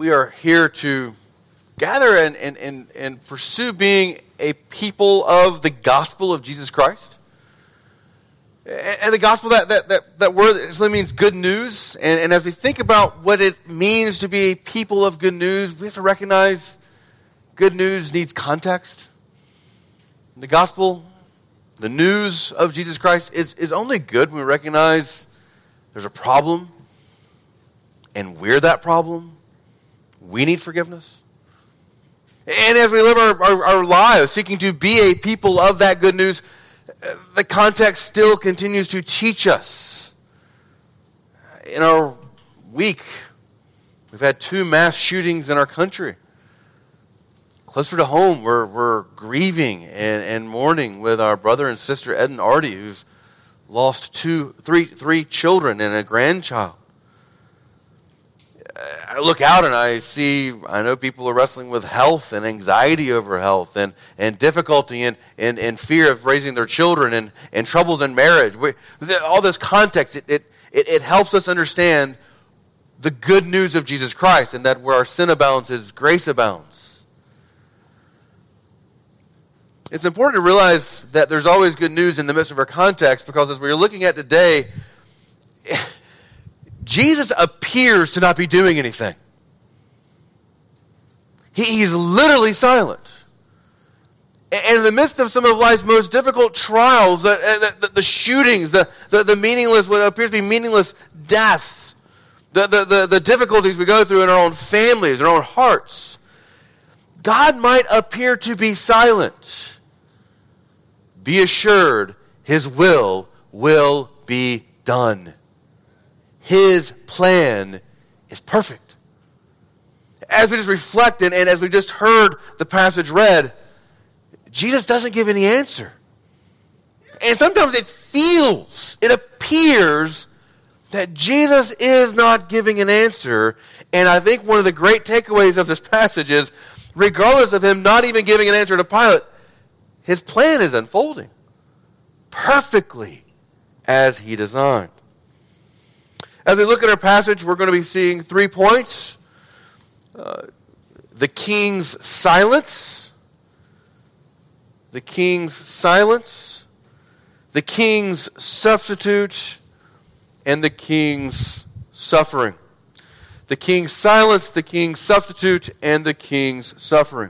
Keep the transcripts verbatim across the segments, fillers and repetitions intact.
we are here to gather and, and, and, and pursue being a people of the gospel of Jesus Christ. And the gospel, that that that, that word simply means good news. And, and as we think about what it means to be a people of good news, we have to recognize good news needs context. The gospel, the news of Jesus Christ is, is only good when we recognize there's a problem, and we're that problem. We need forgiveness. And as we live our, our, our lives seeking to be a people of that good news, the context still continues to teach us. In our week, we've had two mass shootings in our country. Closer to home, we're, we're grieving and, and mourning with our brother and sister Ed and Artie, who's lost two, three, three children and a grandchild. I look out and I see, I know people are wrestling with health and anxiety over health and, and difficulty and, and, and fear of raising their children and, and troubles in marriage. We, all this context, it, it, it, it helps us understand the good news of Jesus Christ, and that where our sin abounds, His grace abounds. It's important to realize that there's always good news in the midst of our context, because as we're looking at today, Jesus appears to not be doing anything. He, he's literally silent. And in the midst of some of life's most difficult trials, the, the, the shootings, the, the, the meaningless, what appears to be meaningless deaths, the, the, the, the difficulties we go through in our own families, in our own hearts, God might appear to be silent. Be assured, His will will be done. His plan is perfect. As we just reflect and, and as we just heard the passage read, Jesus doesn't give any answer. And sometimes it feels, it appears that Jesus is not giving an answer. And I think one of the great takeaways of this passage is, regardless of Him not even giving an answer to Pilate, His plan is unfolding perfectly as He designed. As we look at our passage, we're going to be seeing three points. Uh, the king's silence. The king's silence. The king's substitute. And the king's suffering. The king's silence, the king's substitute, and the king's suffering.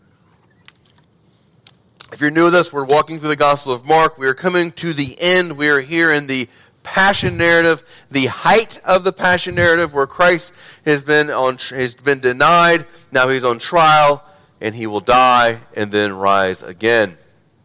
If you're new with us, we're walking through the Gospel of Mark. We are coming to the end. We are here in the Passion narrative, the height of the Passion narrative, where Christ has been on has been denied. Now He's on trial, and He will die and then rise again.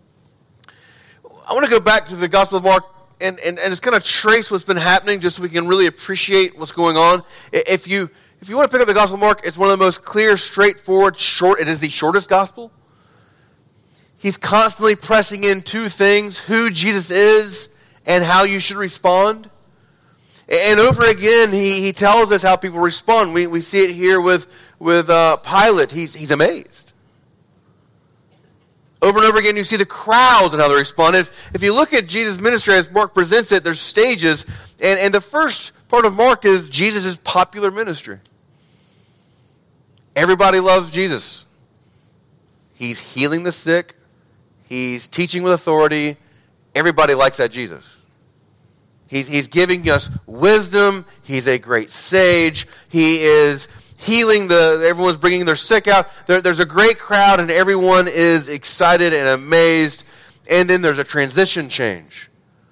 I want to go back to the Gospel of Mark and, and, and just kind of trace what's been happening, just so we can really appreciate what's going on. If you if you want to pick up the Gospel of Mark, it's one of the most clear, straightforward, short. It is the shortest gospel. He's constantly pressing in two things: who Jesus is and how you should respond. And over again, he, he tells us how people respond. We we see it here with, with uh, Pilate. He's, he's amazed. Over and over again, you see the crowds and how they respond. If, if you look at Jesus' ministry as Mark presents it, there's stages. And, and the first part of Mark is Jesus' popular ministry. Everybody loves Jesus. He's healing the sick. He's teaching with authority. Everybody likes that Jesus. He's, he's giving us wisdom. He's a great sage. He is healing the, everyone's bringing their sick out. There, there's a great crowd and everyone is excited and amazed. And then there's a transition change.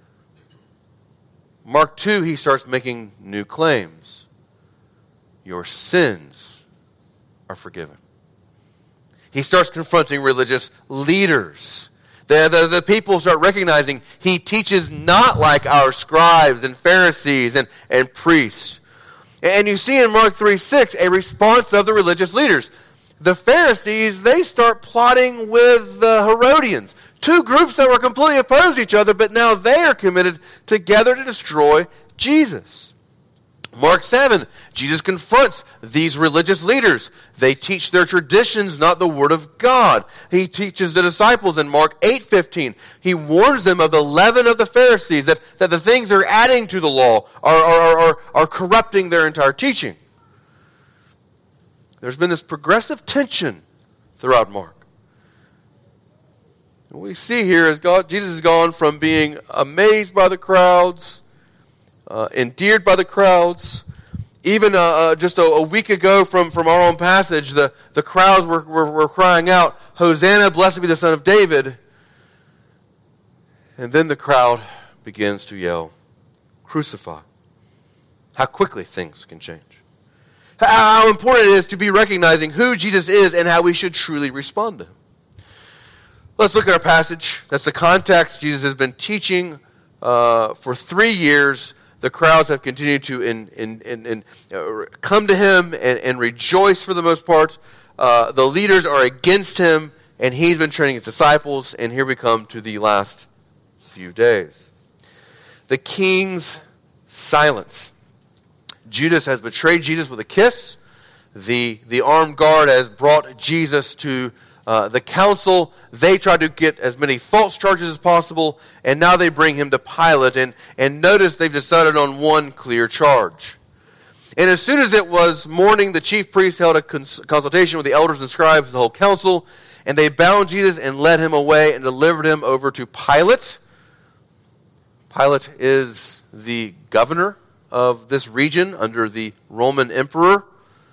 Mark two, he starts making new claims. Your sins are forgiven. He starts confronting religious leaders. The, the, the people start recognizing He teaches not like our scribes and Pharisees and, and priests. And you see in Mark three six a response of the religious leaders. The Pharisees, they start plotting with the Herodians. Two groups that were completely opposed to each other, but now they are committed together to destroy Jesus. Mark seven, Jesus confronts these religious leaders. They teach their traditions, not the Word of God. He teaches the disciples in Mark eight fifteen. He warns them of the leaven of the Pharisees, that, that the things they're adding to the law are, are, are, are corrupting their entire teaching. There's been this progressive tension throughout Mark. What we see here is God, Jesus has gone from being amazed by the crowds, uh, endeared by the crowds. Even uh, uh, just a, a week ago from, from our own passage, the, the crowds were, were, were crying out, "Hosanna, blessed be the Son of David." And then the crowd begins to yell, "Crucify." How quickly things can change. How important it is to be recognizing who Jesus is and how we should truly respond to him. Let's look at our passage. That's the context. Jesus has been teaching uh, for three years. The crowds have continued to in, in, in, in, uh, come to him and, and rejoice for the most part. Uh, the leaders are against him, and he's been training his disciples. And here we come to the last few days. The king's silence. Judas has betrayed Jesus with a kiss. The, the armed guard has brought Jesus to Uh, the council. They tried to get as many false charges as possible, and now they bring him to Pilate, and, and notice they've decided on one clear charge. And as soon as it was morning, the chief priests held a cons- consultation with the elders and scribes of the whole council, and they bound Jesus and led him away and delivered him over to Pilate. Pilate is the governor of this region under the Roman emperor.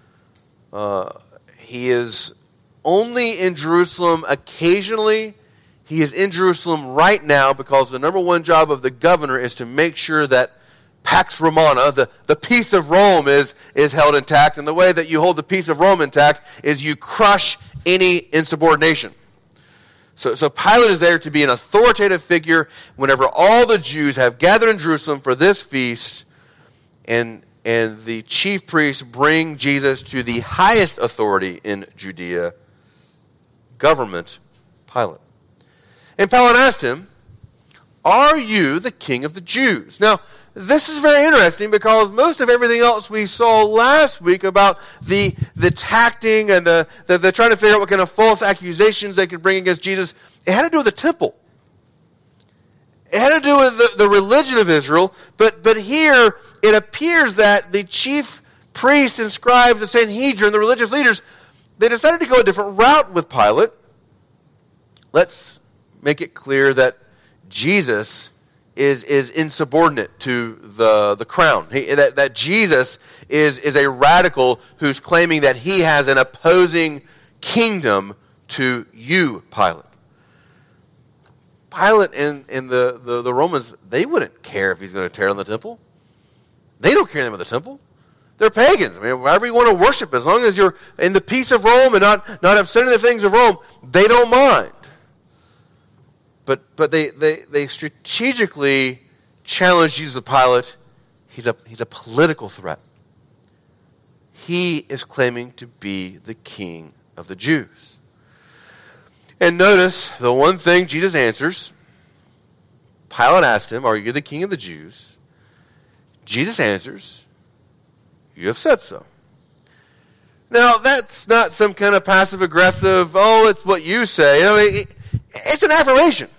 Uh, he is only in Jerusalem occasionally. He is in Jerusalem right now because the number one job of the governor is to make sure that Pax Romana, the, the peace of Rome, is, is held intact. And the way that you hold the peace of Rome intact is you crush any insubordination. So, so Pilate is there to be an authoritative figure whenever all the Jews have gathered in Jerusalem for this feast, and and the chief priests bring Jesus to the highest authority in Judea, government, Pilate. And Pilate asked him, "Are you the king of the Jews?" Now, this is very interesting because most of everything else we saw last week about the, the tacting and the, the, the trying to figure out what kind of false accusations they could bring against Jesus, it had to do with the temple. It had to do with the, the religion of Israel, but, but here it appears that the chief priests and scribes, the Sanhedrin, the religious leaders, they decided to go a different route with Pilate. Let's make it clear that Jesus is, is insubordinate to the, the crown. He, that, that Jesus is, is a radical who's claiming that he has an opposing kingdom to you, Pilate. Pilate and, and the, the, the Romans, they wouldn't care if he's going to tear down the temple. They don't care about the temple. They're pagans. I mean, wherever you want to worship, as long as you're in the peace of Rome and not, not upsetting the things of Rome, they don't mind. But but they, they, they strategically challenge Jesus with Pilate. He's a, he's a political threat. He is claiming to be the king of the Jews. And notice the one thing Jesus answers. Pilate asked him, "Are you the king of the Jews?" Jesus answers, "You have said so." Now, that's not some kind of passive-aggressive, "oh, it's what you say." You know, it, it's an affirmation.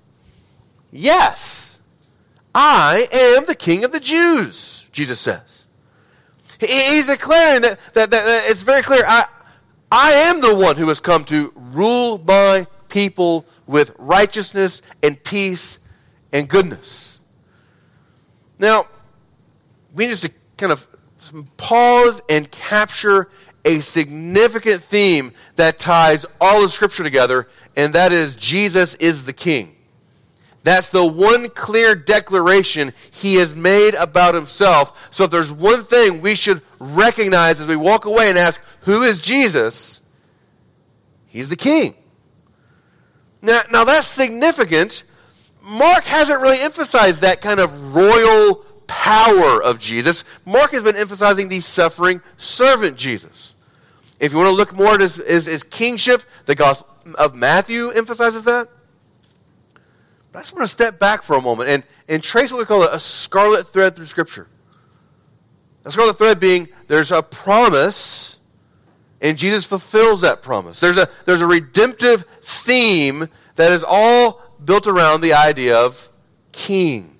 Yes, I am the king of the Jews, Jesus says. He's declaring that, that, that, that it's very clear, I, I am the one who has come to rule my people with righteousness and peace and goodness. Now, we need to kind of pause and capture a significant theme that ties all of Scripture together, and that is Jesus is the King. That's the one clear declaration he has made about himself. So if there's one thing we should recognize as we walk away and ask, who is Jesus? He's the King. Now, now that's significant. Mark hasn't really emphasized that kind of royal power of Jesus. Mark has been emphasizing the suffering servant Jesus. If you want to look more at his, his, his kingship, the Gospel of Matthew emphasizes that. But I just want to step back for a moment and, and trace what we call a scarlet thread through Scripture. A scarlet thread being there's a promise, and Jesus fulfills that promise. There's a, there's a redemptive theme that is all built around the idea of king.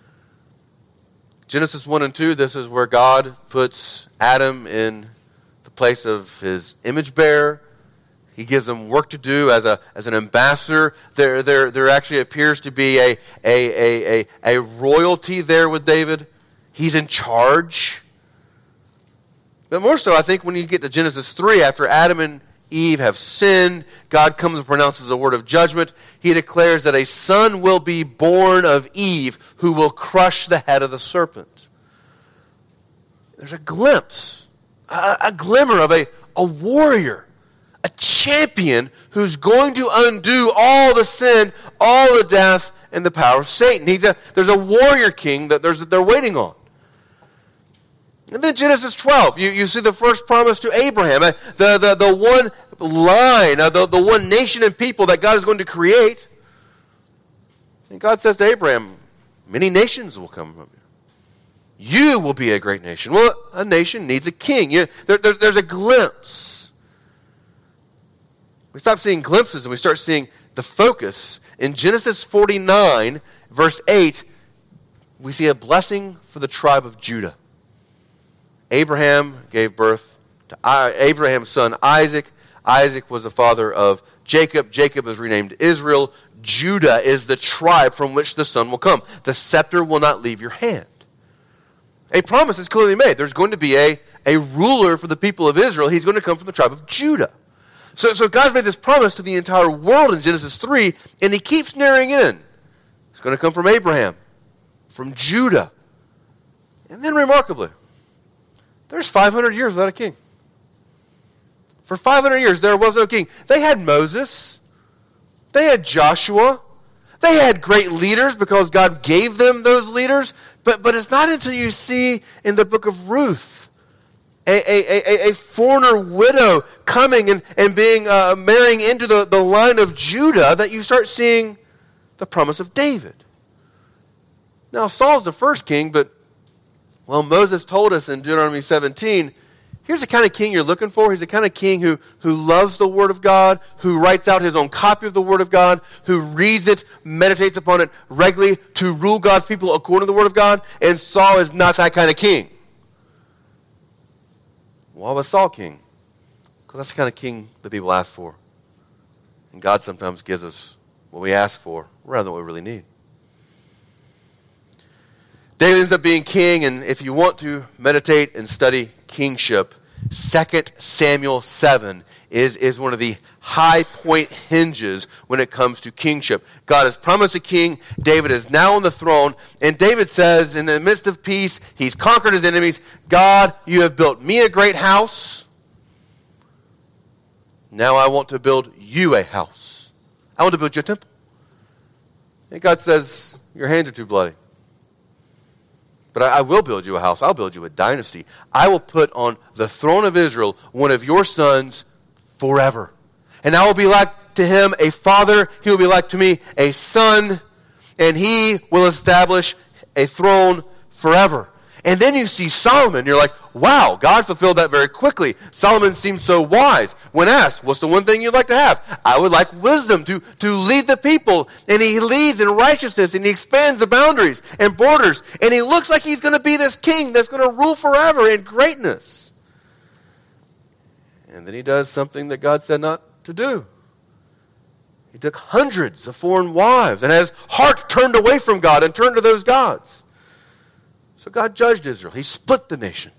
Genesis one and two, this is where God puts Adam in the place of his image bearer. He gives them work to do as a as an ambassador. There, there, there actually appears to be a, a, a, a, a royalty there with David. He's in charge. But more so, I think, when you get to Genesis three, after Adam and Eve have sinned, God comes and pronounces a word of judgment. He declares that a son will be born of Eve who will crush the head of the serpent. There's a glimpse, a, a glimmer of a, a warrior, a champion who's going to undo all the sin, all the death, and the power of Satan. He's a, there's a warrior king that there's, they're waiting on. And then Genesis twelve, you, you see the first promise to Abraham, uh, the, the, the one line, uh, the, the one nation and people that God is going to create. And God says to Abraham, many nations will come from you. You will be a great nation. Well, a nation needs a king. You, there, there, there's a glimpse. We stop seeing glimpses and we start seeing the focus. In Genesis forty-nine, verse eight, we see a blessing for the tribe of Judah. Abraham gave birth to Abraham's son Isaac. Isaac was the father of Jacob. Jacob is renamed Israel. Judah is the tribe from which the son will come. The scepter will not leave your hand. A promise is clearly made. There's going to be a, a ruler for the people of Israel. He's going to come from the tribe of Judah. So, so God's made this promise to the entire world in Genesis three, and he keeps narrowing in. It's going to come from Abraham, from Judah. And then remarkably, there's five hundred years without a king. For five hundred years, there was no king. They had Moses. They had Joshua. They had great leaders because God gave them those leaders. But, but it's not until you see in the book of Ruth a, a, a, a foreigner widow coming and, and being uh, marrying into the, the line of Judah that you start seeing the promise of David. Now, Saul's the first king, but well, Moses told us in Deuteronomy seventeen, here's the kind of king you're looking for. He's the kind of king who, who loves the Word of God, who writes out his own copy of the Word of God, who reads it, meditates upon it regularly to rule God's people according to the Word of God. And Saul is not that kind of king. Why was Saul king? Because that's the kind of king that people ask for. And God sometimes gives us what we ask for rather than what we really need. David ends up being king, and if you want to meditate and study kingship, Second Samuel seven is, is one of the high point hinges when it comes to kingship. God has promised a king. David is now on the throne, and David says, in the midst of peace, he's conquered his enemies, God, you have built me a great house. Now I want to build you a house. I want to build you a temple. And God says, your hands are too bloody. But I, I will build you a house. I'll build you a dynasty. I will put on the throne of Israel one of your sons forever. And I will be like to him a father. He will be like to me a son. And he will establish a throne forever. And then you see Solomon. You're like, wow, God fulfilled that very quickly. Solomon seems so wise. When asked, what's the one thing you'd like to have? I would like wisdom to, to lead the people. And he leads in righteousness, and he expands the boundaries and borders. And he looks like he's going to be this king that's going to rule forever in greatness. And then he does something that God said not to do. He took hundreds of foreign wives and has heart turned away from God and turned to those gods. So God judged Israel. He split the nation.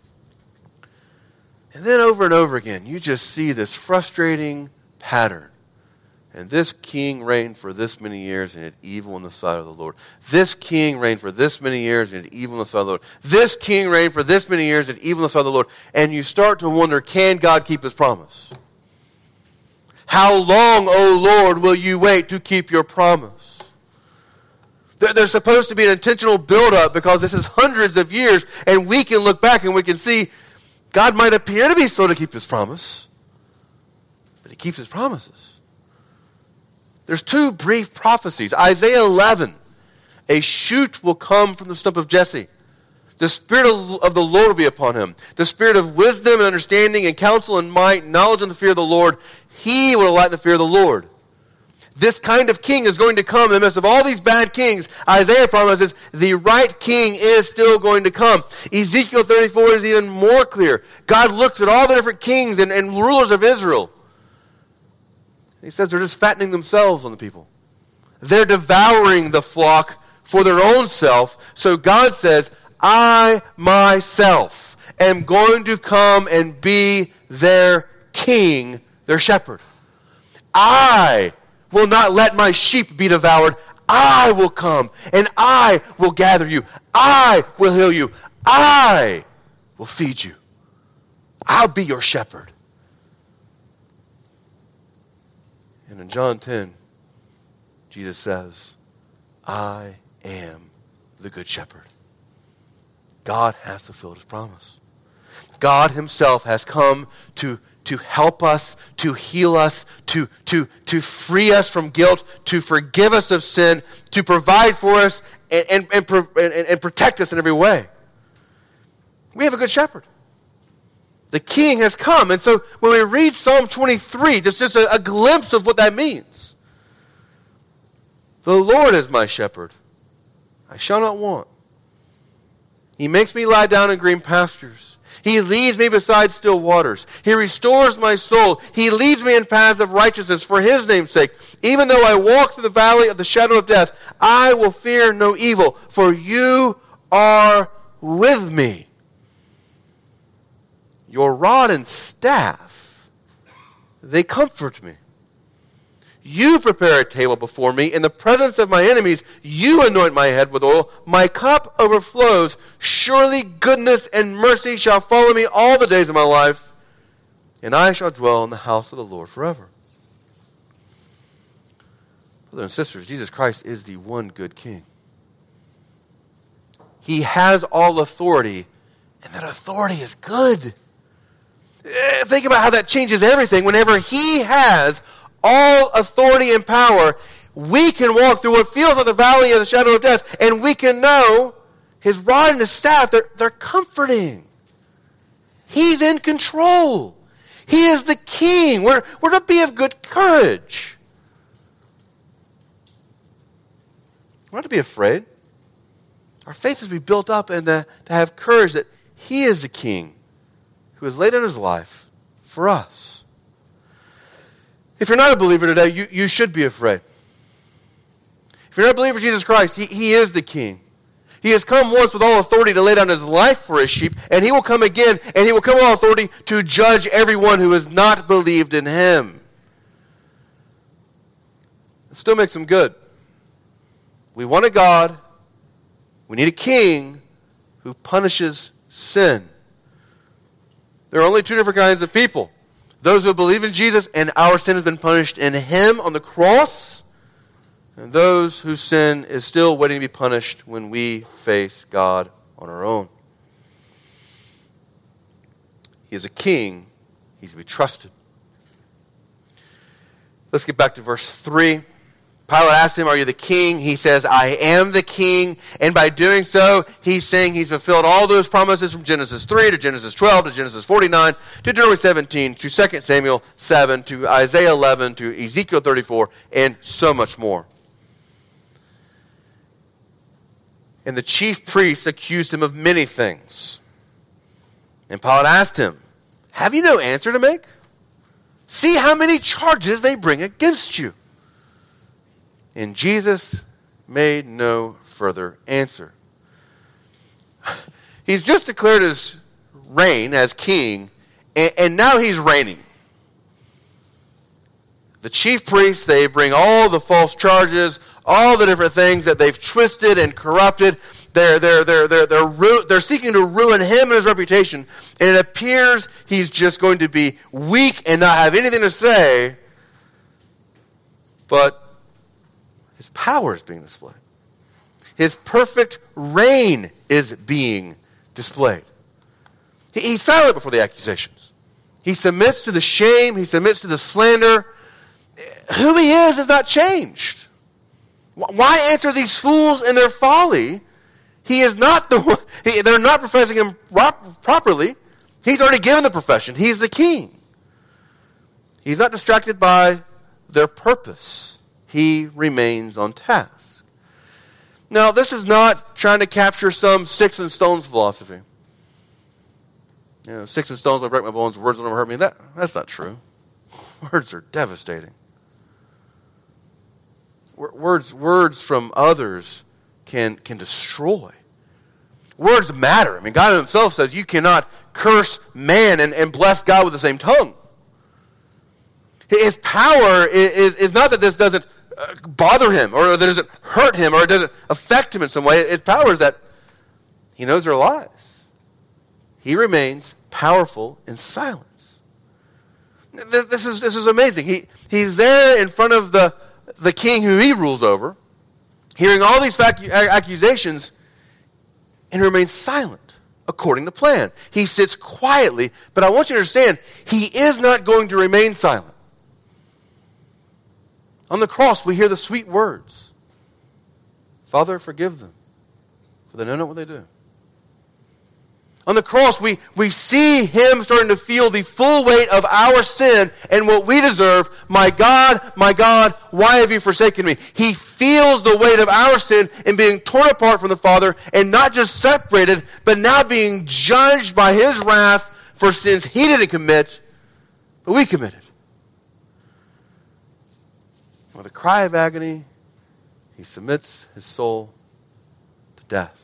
And then over and over again, you just see this frustrating pattern. And this king reigned for this many years and did evil in the sight of the Lord. This king reigned for this many years and did evil in the sight of the Lord. This king reigned for this many years and did evil in the sight of the Lord. And you start to wonder, can God keep his promise? How long, O Lord, will you wait to keep your promise? There's supposed to be an intentional buildup because this is hundreds of years, and we can look back and we can see God might appear to be slow to keep his promise, but he keeps his promises. There's two brief prophecies. Isaiah eleven, a shoot will come from the stump of Jesse. The Spirit of, of the Lord will be upon him. The Spirit of wisdom and understanding and counsel and might, knowledge and the fear of the Lord. He will delight in the fear of the Lord. This kind of king is going to come in the midst of all these bad kings. Isaiah promises the right king is still going to come. Ezekiel thirty-four is even more clear. God looks at all the different kings and, and rulers of Israel. He says they're just fattening themselves on the people. They're devouring the flock for their own self. So God says, I myself am going to come and be their king, their shepherd. I will not let my sheep be devoured. I will come and I will gather you. I will heal you. I will feed you. I'll be your shepherd. And in John ten, Jesus says, I am the good shepherd. God has fulfilled his promise. God himself has come to to help us, to heal us, to, to, to free us from guilt, to forgive us of sin, to provide for us, and, and, and, and, and protect us in every way. We have a good shepherd. The king has come. And so when we read Psalm twenty-three, just, just a, a glimpse of what that means. The Lord is my shepherd. I shall not want. He makes me lie down in green pastures. He leads me beside still waters. He restores my soul. He leads me in paths of righteousness for his name's sake. Even though I walk through the valley of the shadow of death, I will fear no evil, for you are with me. Your rod and staff, they comfort me. You prepare a table before me in the presence of my enemies. You anoint my head with oil. My cup overflows. Surely goodness and mercy shall follow me all the days of my life, and I shall dwell in the house of the Lord forever. Brothers and sisters, Jesus Christ is the one good King. He has all authority, and that authority is good. Think about how that changes everything. Whenever he has all authority and power, we can walk through what feels like the valley of the shadow of death, and we can know his rod and his staff, they're, they're comforting. He's in control. He is the king. We're, we're to be of good courage. We're not to be afraid. Our faith is to be built up and to, to have courage that he is the king who has laid down his life for us. If you're not a believer today, you, you should be afraid. If you're not a believer in Jesus Christ, he, he is the king. He has come once with all authority to lay down his life for his sheep, and he will come again, and he will come with all authority to judge everyone who has not believed in him. It still makes him good. We want a God, we need a king who punishes sin. There are only two different kinds of people. Those who believe in Jesus and our sin has been punished in him on the cross, and those whose sin is still waiting to be punished when we face God on our own. He is a king. He's to be trusted. Let's get back to verse three. Pilate asked him, are you the king? He says, I am the king. And by doing so, he's saying he's fulfilled all those promises from Genesis three to Genesis twelve to Genesis forty-nine to Deuteronomy seventeen to Second Samuel seven to Isaiah eleven to Ezekiel thirty-four and so much more. And the chief priests accused him of many things. And Pilate asked him, have you no answer to make? See how many charges they bring against you. And Jesus made no further answer. He's just declared his reign as king, and, and now he's reigning. The chief priests, they bring all the false charges, all the different things that they've twisted and corrupted. They're, they're, they're, they're, they're, ru- they're seeking to ruin him and his reputation. And it appears he's just going to be weak and not have anything to say. But his power is being displayed. His perfect reign is being displayed. He, he's silent before the accusations. He submits to the shame. He submits to the slander. Who he is has not changed. Why answer these fools in their folly? He is not the one. He, they're not professing him properly. He's already given the profession. He's the king. He's not distracted by their purpose. he remains on task. Now, this is not trying to capture some sticks and stones philosophy. You know, sticks and stones will break my bones, words will never hurt me. That, that's not true. Words are devastating. Words, words from others can, can destroy. Words matter. I mean, God himself says you cannot curse man and, and bless God with the same tongue. His power is, is, is not that this doesn't bother him or that it doesn't hurt him or it doesn't affect him in some way. His power is that he knows their lies. He remains powerful in silence. This is, this is amazing. He, he's there in front of the, the king who he rules over, hearing all these fact, accusations, and remains silent according to plan. He sits quietly, but I want you to understand, he is not going to remain silent. On the cross, we hear the sweet words, Father, forgive them, for they know not what they do. On the cross, we, we see him starting to feel the full weight of our sin and what we deserve. My God, my God, why have you forsaken me? He feels the weight of our sin and being torn apart from the Father and not just separated, but now being judged by his wrath for sins he didn't commit, but we committed. With a cry of agony, he submits his soul to death.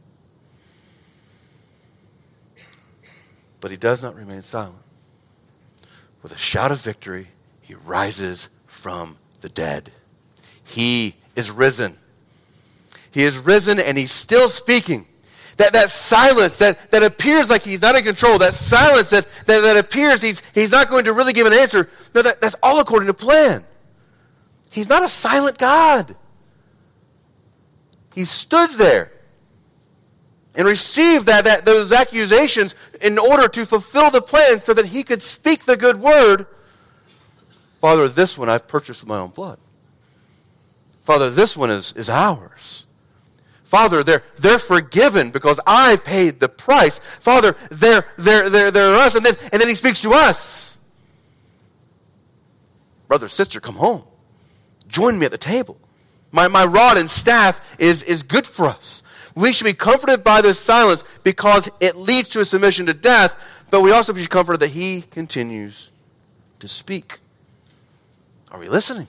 But he does not remain silent. With a shout of victory, he rises from the dead. He is risen. He is risen and he's still speaking. That, that silence that, that appears like he's not in control, that silence that, that, that appears he's, he's not going to really give an answer, no, that, that's all according to plan. He's not a silent God. He stood there and received that, that those accusations in order to fulfill the plan so that he could speak the good word. Father, this one I've purchased with my own blood. Father, this one is, is ours. Father, they're, they're forgiven because I've paid the price. Father, they're, they're, they're, they're us. And then, and then he speaks to us. Brother, sister, come home. Join me at the table. My, my rod and staff is, is good for us. We should be comforted by this silence because it leads to a submission to death, but we also should be comforted that he continues to speak. Are we listening?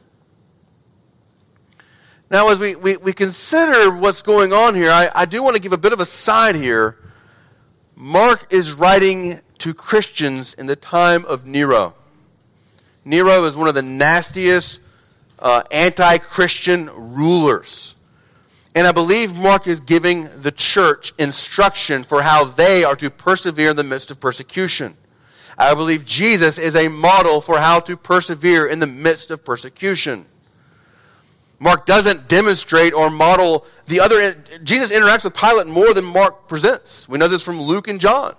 Now, as we, we, we consider what's going on here, I, I do want to give a bit of a side here. Mark is writing to Christians in the time of Nero. Nero is one of the nastiest uh, anti-Christian rulers. And I believe Mark is giving the church instruction for how they are to persevere in the midst of persecution. I believe Jesus is a model for how to persevere in the midst of persecution. Mark doesn't demonstrate or model the other. Jesus interacts with Pilate more than Mark presents. We know this from Luke and John.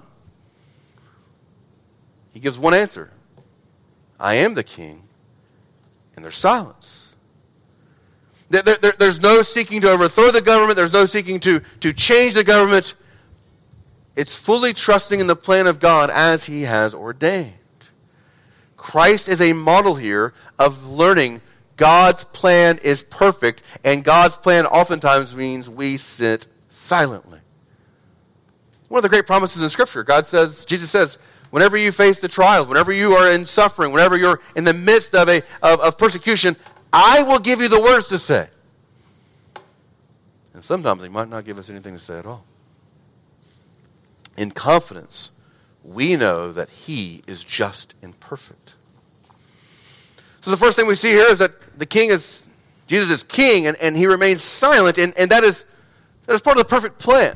He gives one answer. I am the king. And there's silence. There, there, there's no seeking to overthrow the government. There's no seeking to, to change the government. It's fully trusting in the plan of God as he has ordained. Christ is a model here of learning God's plan is perfect, and God's plan oftentimes means we sit silently. One of the great promises in Scripture, God says, Jesus says, whenever you face the trials, whenever you are in suffering, whenever you're in the midst of a of, of persecution, I will give you the words to say. And sometimes he might not give us anything to say at all. In confidence, we know that he is just and perfect. So the first thing we see here is that the king is, Jesus is king, and, and he remains silent, and, and that is that is part of the perfect plan.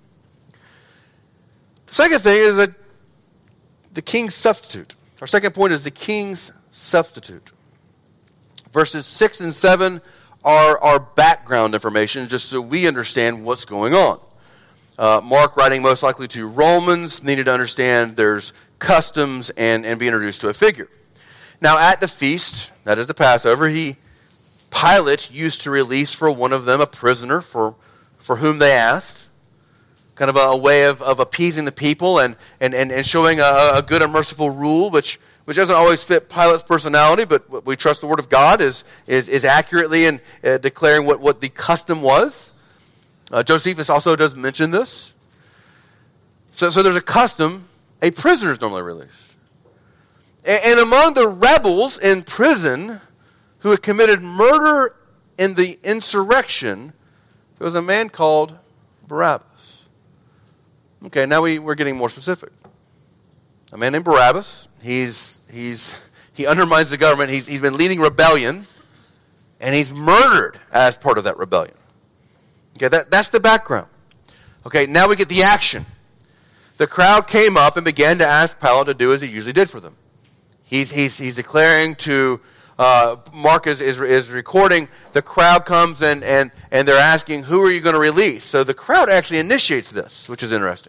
The second thing is that the king's substitute. Our second point is the king's substitute. Verses six and seven are our background information, just so we understand what's going on. Uh, Mark, writing most likely to Romans, needed to understand there's customs and, and be introduced to a figure. Now, at the feast, that is the Passover, he Pilate used to release for one of them a prisoner for, for whom they asked. Kind of a, a way of, of appeasing the people and, and, and, and showing a, a good and merciful rule, which which doesn't always fit Pilate's personality, but we trust the Word of God is, is, is accurately in uh, declaring what, what the custom was. Uh, Josephus also does mention this. So, so there's a custom, a prisoner is normally released. And, and among the rebels in prison who had committed murder in the insurrection, there was a man called Barabbas. Okay, now we, we're getting more specific. A man named Barabbas, he's, he's, he undermines the government, he's, he's been leading rebellion, and he's murdered as part of that rebellion. Okay, that, that's the background. Okay, now we get the action. The crowd came up and began to ask Pilate to do as he usually did for them. He's, he's, he's declaring to, uh, Mark is, is, is recording, the crowd comes and, and, and they're asking, who are you going to release? So the crowd actually initiates this, which is interesting.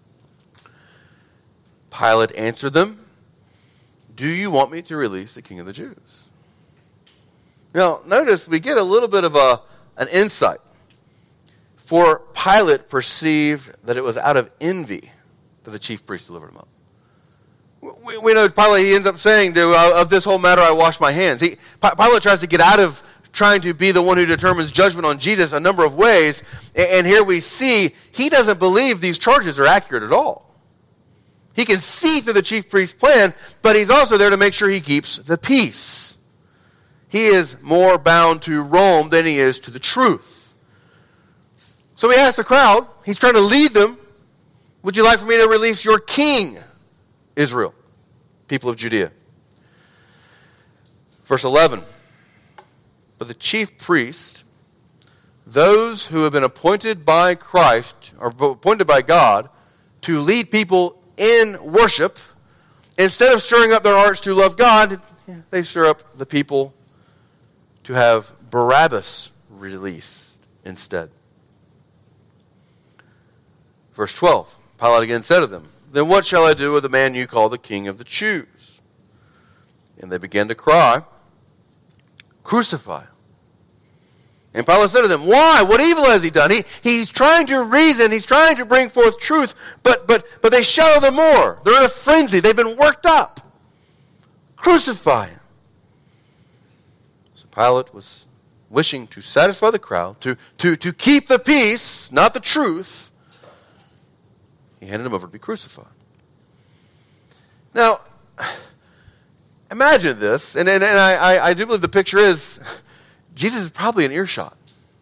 Pilate answered them, do you want me to release the King of the Jews? Now, notice we get a little bit of a, an insight. For Pilate perceived that it was out of envy that the chief priest delivered him up. We, we know Pilate, he ends up saying, to, uh, of this whole matter I wash my hands. He, Pilate tries to get out of trying to be the one who determines judgment on Jesus a number of ways. And, and here we see he doesn't believe these charges are accurate at all. He can see through the chief priest's plan, but he's also there to make sure he keeps the peace. He is more bound to Rome than he is to the truth. So he asks the crowd, he's trying to lead them, would you like for me to release your king, Israel, people of Judea? Verse eleven, but the chief priest, those who have been appointed by Christ, or appointed by God, to lead people in worship, instead of stirring up their hearts to love God, they stir up the people to have Barabbas released instead. Verse twelve, Pilate again said to them, then what shall I do with the man you call the King of the Jews? And they began to cry, crucify him. And Pilate said to them, why? What evil has he done? He, he's trying to reason. He's trying to bring forth truth. But, but, but they shadow the more. They're in a frenzy. They've been worked up. Crucify him. So Pilate was wishing to satisfy the crowd, to, to, to keep the peace, not the truth. He handed him over to be crucified. Now, imagine this. And, and, and I, I do believe the picture is Jesus is probably in earshot.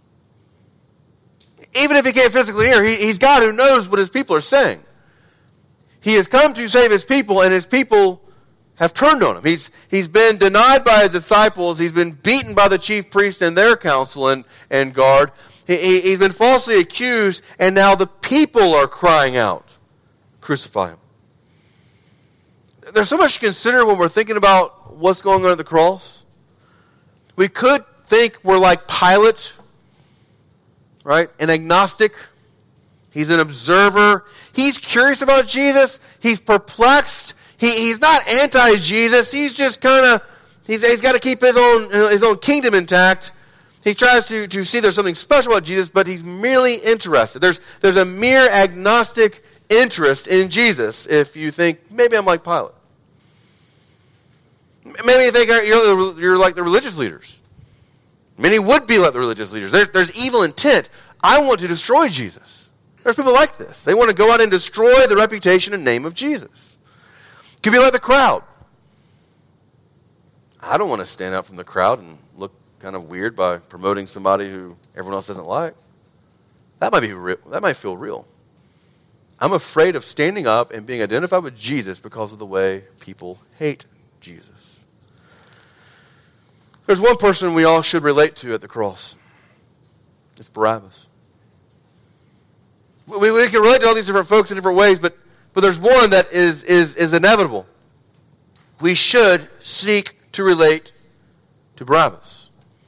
Even if he can't physically hear, he, he's God who knows what his people are saying. He has come to save his people, and his people have turned on him. He's, he's been denied by his disciples. He's been beaten by the chief priests and their council and, and guard. He, he, he's been falsely accused, and now the people are crying out, crucify him. There's so much to consider when we're thinking about what's going on at the cross. We could think we're like Pilate, right? An agnostic. He's an observer. He's curious about Jesus. He's perplexed. He, he's not anti-Jesus. He's just kind of, he's, he's got to keep his own, his own kingdom intact. He tries to, to see there's something special about Jesus, but he's merely interested. There's, there's a mere agnostic interest in Jesus if you think, maybe I'm like Pilate. Maybe you think you're, you're like the religious leaders. Many would be like the religious leaders. There, there's evil intent. I want to destroy Jesus. There's people like this. They want to go out and destroy the reputation and name of Jesus. Could be like the crowd. I don't want to stand out from the crowd and look kind of weird by promoting somebody who everyone else doesn't like. That might be real. That might feel real. I'm afraid of standing up and being identified with Jesus because of the way people hate Jesus. There's one person we all should relate to at the cross. It's Barabbas. We, we can relate to all these different folks in different ways, but, but there's one that is, is, is inevitable. We should seek to relate to Barabbas.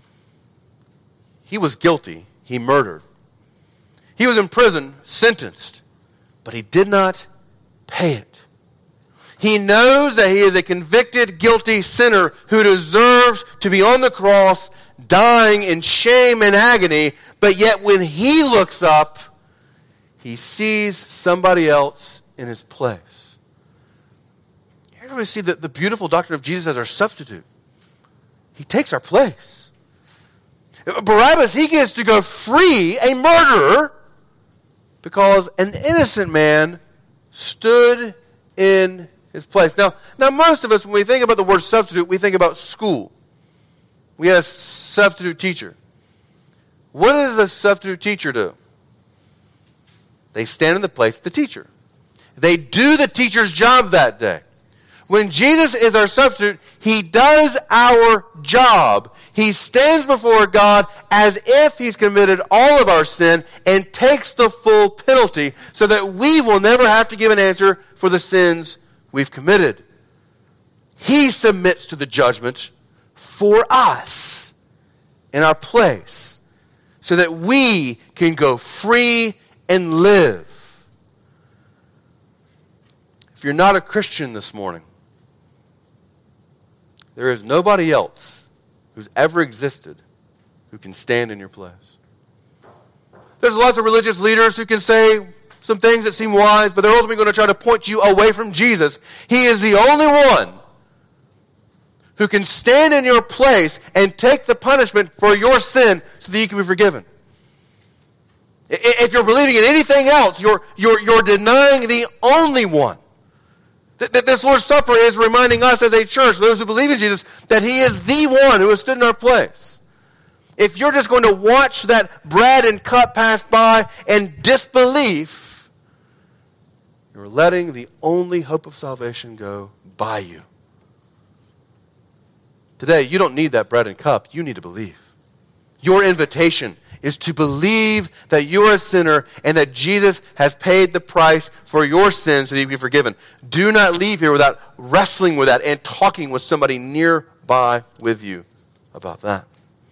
He was guilty. He murdered. He was in prison, sentenced, but he did not pay it. He knows that he is a convicted, guilty sinner who deserves to be on the cross, dying in shame and agony, but yet when he looks up, he sees somebody else in his place. Here's Here we see the, the beautiful doctrine of Jesus as our substitute. He takes our place. Barabbas, he gets to go free, a murderer, because an innocent man stood in his place. Now, now, most of us, when we think about the word substitute, we think about school. We had a substitute teacher. What does a substitute teacher do? They stand in the place of the teacher. They do the teacher's job that day. When Jesus is our substitute, he does our job. He stands before God as if he's committed all of our sin and takes the full penalty so that we will never have to give an answer for the sins we've committed. He submits to the judgment for us in our place so that we can go free and live. If you're not a Christian this morning, there is nobody else who's ever existed who can stand in your place. There's lots of religious leaders who can say some things that seem wise, but they're ultimately going to try to point you away from Jesus. He is the only one who can stand in your place and take the punishment for your sin so that you can be forgiven. If you're believing in anything else, you're, you're, you're denying the only one. That this Lord's Supper is reminding us as a church, those who believe in Jesus, that he is the one who has stood in our place. If you're just going to watch that bread and cup pass by in disbelief, you're letting the only hope of salvation go by you. Today, you don't need that bread and cup. You need to believe. Your invitation is to believe that you are a sinner and that Jesus has paid the price for your sins so that you can be forgiven. Do not leave here without wrestling with that and talking with somebody nearby with you about that.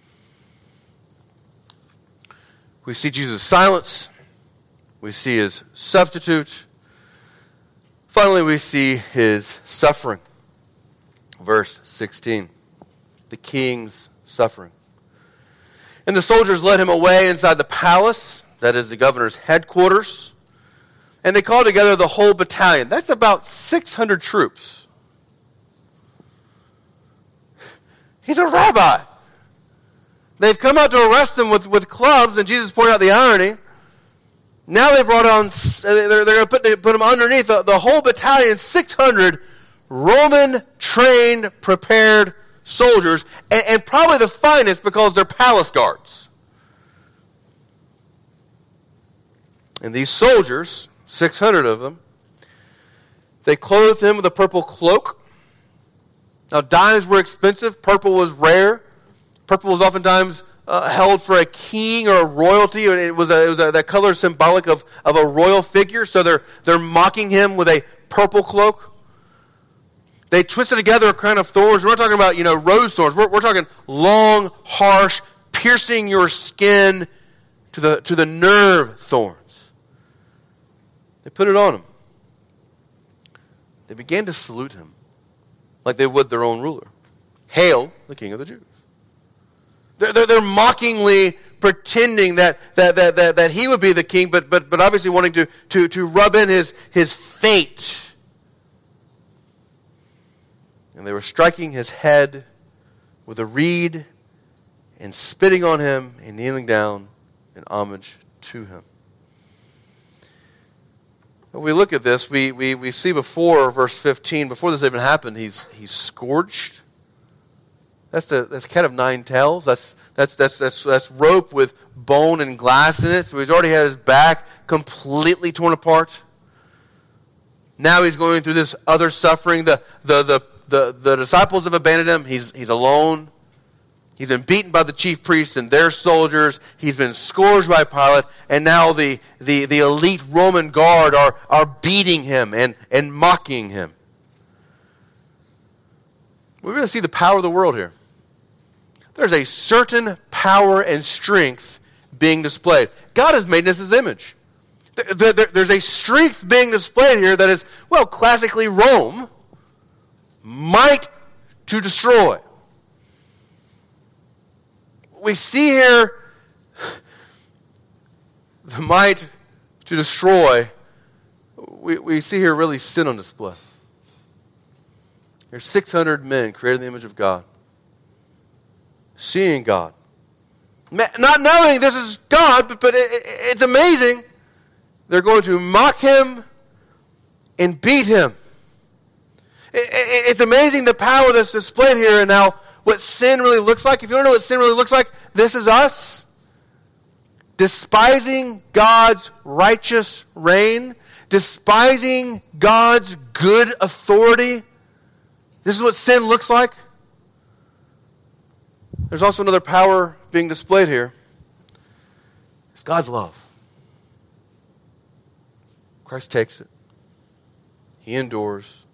We see Jesus' silence. We see his substitute. Finally, we see his suffering. Verse sixteen. The king's suffering. And the soldiers led him away inside the palace, that is the governor's headquarters, and they called together the whole battalion. That's about six hundred troops. He's a rabbi. They've come out to arrest him with, with clubs, and Jesus pointed out the irony. Now they brought on, they're, they're going to put, put him underneath the, the whole battalion, six hundred Roman-trained, prepared soldiers, and, and probably the finest because they're palace guards. And these soldiers, six hundred of them, they clothed him with a purple cloak. Now, dyes were expensive. Purple was rare. Purple was oftentimes uh, held for a king or a royalty. It was, a, it was a, that color symbolic of, of a royal figure. So they're, they're mocking him with a purple cloak. They twisted together a crown of thorns. We're not talking about, you know, rose thorns. We're, we're talking long, harsh, piercing your skin to the, to the nerve thorns. They put it on him. They began to salute him like they would their own ruler. Hail the King of the Jews. They're, they're, they're mockingly pretending that, that, that, that, that he would be the king, but, but, but obviously wanting to, to, to rub in his, his fate. And they were striking his head with a reed and spitting on him and kneeling down in homage to him. When we look at this, we, we, we see before verse fifteen, before this even happened, he's he's scourged. That's the that's cat of nine tails. That's that's that's that's that's rope with bone and glass in it. So he's already had his back completely torn apart. Now he's going through this other suffering. The the the The, the disciples have abandoned him. He's, he's alone. He's been beaten by the chief priests and their soldiers. He's been scourged by Pilate. And now the, the, the elite Roman guard are, are beating him and, and mocking him. We're going to see the power of the world here. There's a certain power and strength being displayed. God has made us his image. There's a strength being displayed here that is, well, classically Rome. Might to destroy. We see here the might to destroy. We, we see here really sin on display. There's six hundred men created in the image of God, seeing God. Not knowing this is God, but, but it, it, it's amazing. They're going to mock him and beat him. It, it, it's amazing the power that's displayed here and how what sin really looks like. If you want to know what sin really looks like, this is us. Despising God's righteous reign, despising God's good authority. This is what sin looks like. There's also another power being displayed here. It's God's love. Christ takes it. He endures.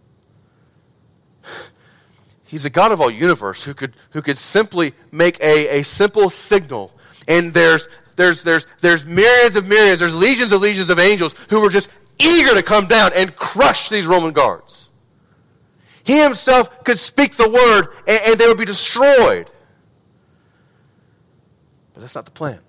He's a God of all universe who could who could simply make a, a simple signal, and there's there's there's there's myriads of myriads, there's legions of legions of angels who were just eager to come down and crush these Roman guards. He himself could speak the word and, and they would be destroyed. But that's not the plan.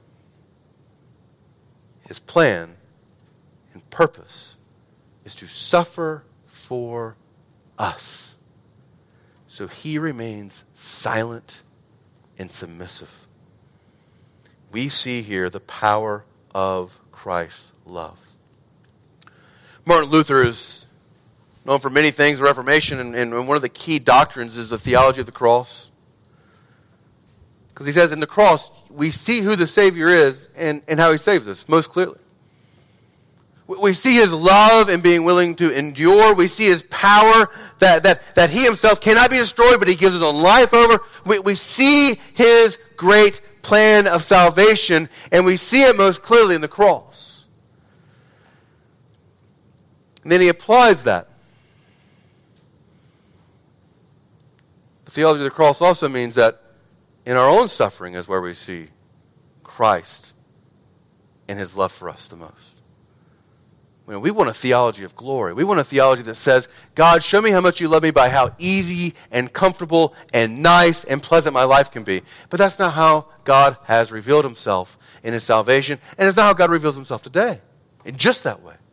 His plan and purpose is to suffer for us. So he remains silent and submissive. We see here the power of Christ's love. Martin Luther is known for many things, the Reformation, and, and one of the key doctrines is the theology of the cross. Because he says in the cross, we see who the Savior is and, and how he saves us most clearly. We see his love and being willing to endure. We see his power that, that, that he himself cannot be destroyed, but he gives his own life over. We, we see his great plan of salvation, and we see it most clearly in the cross. And then he applies that. The theology of the cross also means that in our own suffering is where we see Christ and his love for us the most. You know, we want a theology of glory. We want a theology that says, God, show me how much you love me by how easy and comfortable and nice and pleasant my life can be. But that's not how God has revealed himself in his salvation, and it's not how God reveals himself today, in just that way.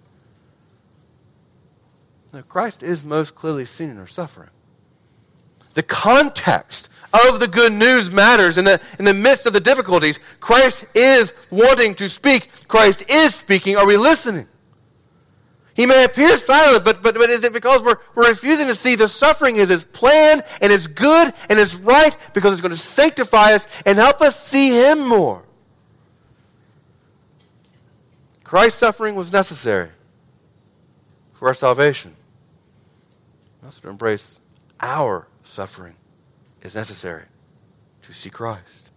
Now, Christ is most clearly seen in our suffering. The context of the good news matters. In the, in the midst of the difficulties, Christ is wanting to speak. Christ is speaking. Are we listening? He may appear silent, but, but, but is it because we're, we're refusing to see the suffering is his plan, and it's good, and it's right, because it's going to sanctify us and help us see him more? Christ's suffering was necessary for our salvation. Also to embrace our suffering is necessary to see Christ.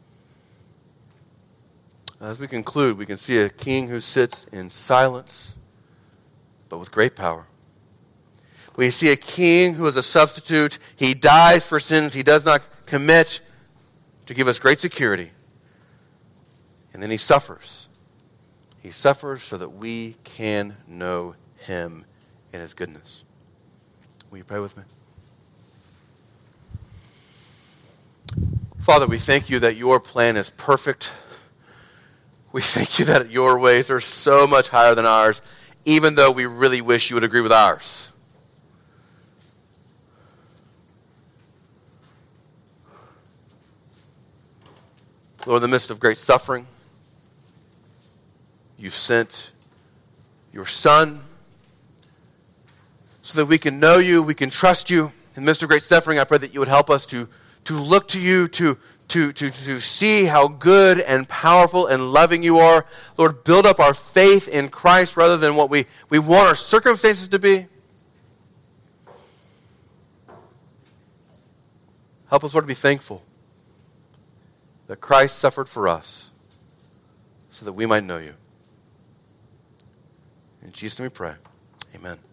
As we conclude, we can see a king who sits in silence, but with great power. We see a king who is a substitute. He dies for sins he does not commit to give us great security. And then he suffers. He suffers so that we can know him in his goodness. Will you pray with me? Father, we thank you that your plan is perfect. We thank you that your ways are so much higher than ours, even though we really wish you would agree with ours. Lord, in the midst of great suffering, you've sent your Son so that we can know you, we can trust you. In the midst of great suffering, I pray that you would help us to, to look to you, to, to, to, to see how good and powerful and loving you are. Lord, build up our faith in Christ rather than what we, we want our circumstances to be. Help us, Lord, to be thankful that Christ suffered for us so that we might know you. In Jesus' name we pray. Amen.